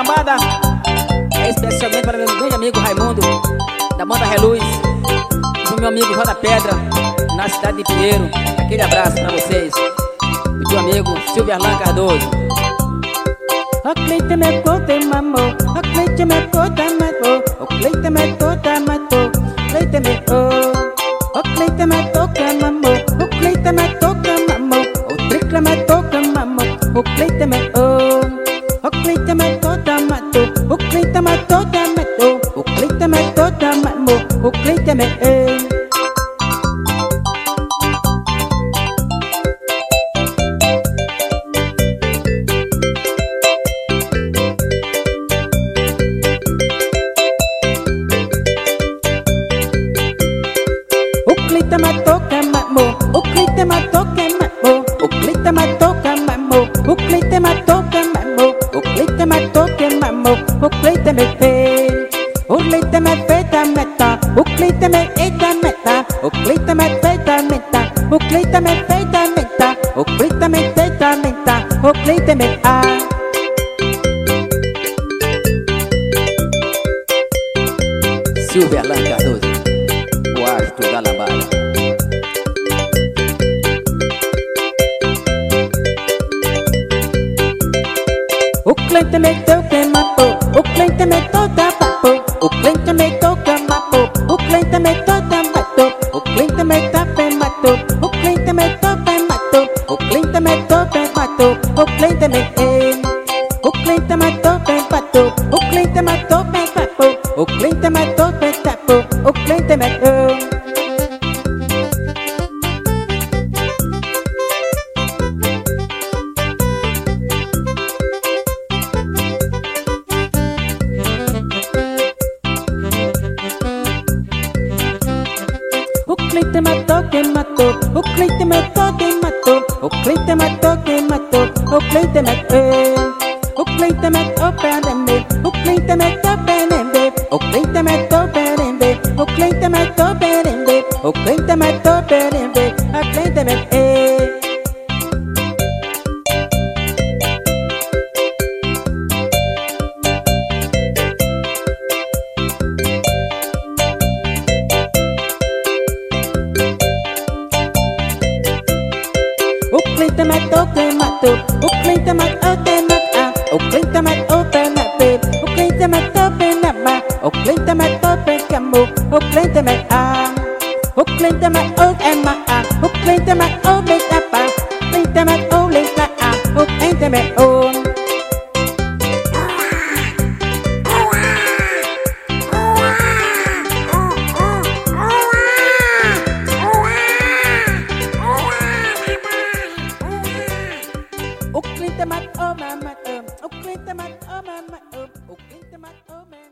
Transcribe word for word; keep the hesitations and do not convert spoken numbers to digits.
lambada é especialmente para meu grande amigo Raimundo, da banda Reluz, e pro meu amigo Roda Pedra, na cidade de Pinheiro. Aquele abraço pra vocês. E meu amigo Silvio Erlan Cardoso. O Cleite me conta mamô, o Cleite me conta mamô, o Cleite me conta mamô, Cleite me oh, o Cleite me toca mamô, o Cleite me toca mamô, o Tricle me toca mamô, o Cleite me oh, o Cleite me toca mamô, o Cleite me toca mamô, o Cleite me toca mamô, o Cleite me eh. O Cleite me toca mamô, o Cleite me toca mamô, o Cleite me toca mamô, o Cleite me toca mamô, o Cleite me toca mamô, o Cleite me fez, o Cleite me fez da meta, o Cleite me fez da meta, o Cleite me fez da meta, o Cleite me fez da meta, o Cleite me fez da meta, o Cleite me ah. Silvio Erlan Cardoso, o astro da lambada. O Cleite me toca mamô, o Cleite me toca papo, o Cleite me toca mamô, o Cleite me toca mato, o Cleite me toca mato, o Cleite me toca mato, o Cleite me toca mato, o Cleite me eh, o Cleite me toca pato, o Cleite me toca papo, o Cleite me toca tapo, o Cleite me oh. O Cleite me toca matou, o Cleite me toca matou, o Cleite me toca matou, o Cleite me eh, o Cleite me toca neme, o Cleite me toca neme, o Cleite me toca neme, o Cleite me toca neme, o Cleite me toca neme, o Cleite me eh. O Cleite me toca matou, o Cleite me toca mata, o Cleite me toca na pe, o Cleite me toca na ma, o Cleite me toca camo, o Cleite me ah, o Cleite me o é ma ah, o Cleite me o me tapa, o Cleite me o le ta ah, o Cleite me o. O Cleite me oh mama oh, o Cleite me oh mama oh, o Cleite me oh mama.